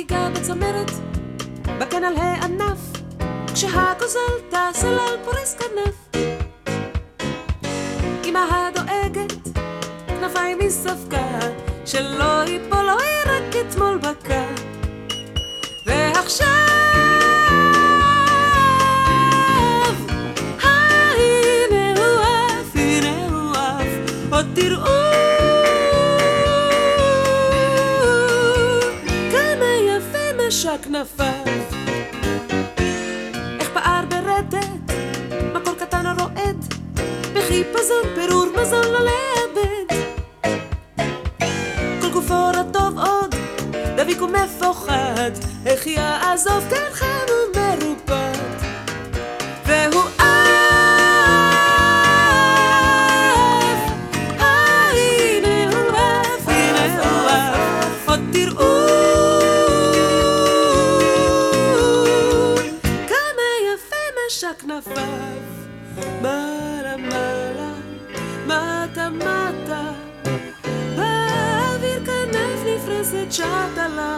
חגיגה בצמרת, בקן על הענף, כשהגוזל טס אל על פורס כנף. אמא הדואגת, כנפיים מספקה, שלא ייפול או רק אתמול בקע. ועכשיו, הנה הוא עף, הנה הוא עף, עוד תראו כנפיו. איך פער ברדת, מקור קטן הרועד, בחיפזון פירור מזון לא לאבד. כל גופו רטוב עוד, דביק ומפוחד, איך יעזוב כאן חם ומרופד. והוא עף, הנה הוא עף, הנה הוא עף, עוד תראו כנפיו. מעלה מעלה, מטה מטה, באוויר כנף נפרסת שטלה,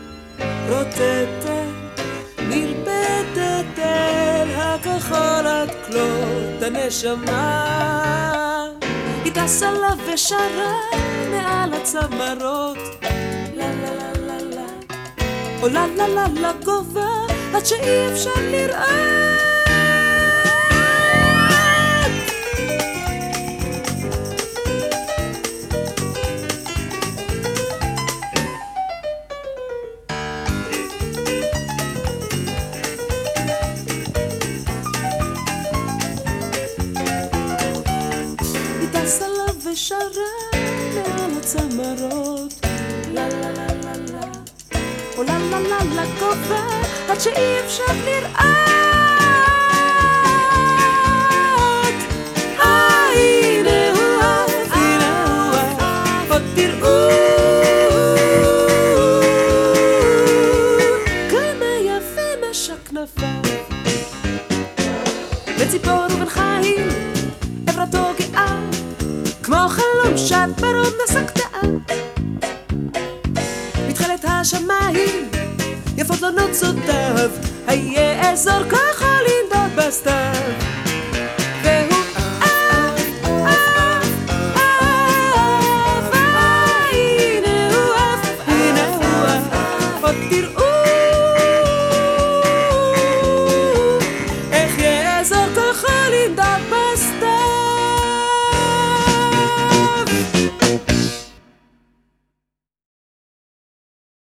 רוטטת, נרפטת אל הכחול עד כלות הנשמה. היא טסה לה ושרה מעל הצמרות, לה לה לה לה לה, עולה לה לה לה גובה עד שאי אפשר לראות. סלה ושרה מעל הצמרות, לה לה לה לה לה, עולה לה לה לה גובה עד שאי אפשר לראות. הנה הוא עף, הנה הוא עף, עוד תראו כמה יפה משק כנפיו. בציפור ובן חיים עברתו גאה, כמו חלום שאת ברוב נסקתה. מתחילת השמיים יפות לו נוצותיו, היה אזור כחול לנדוד בסתיו.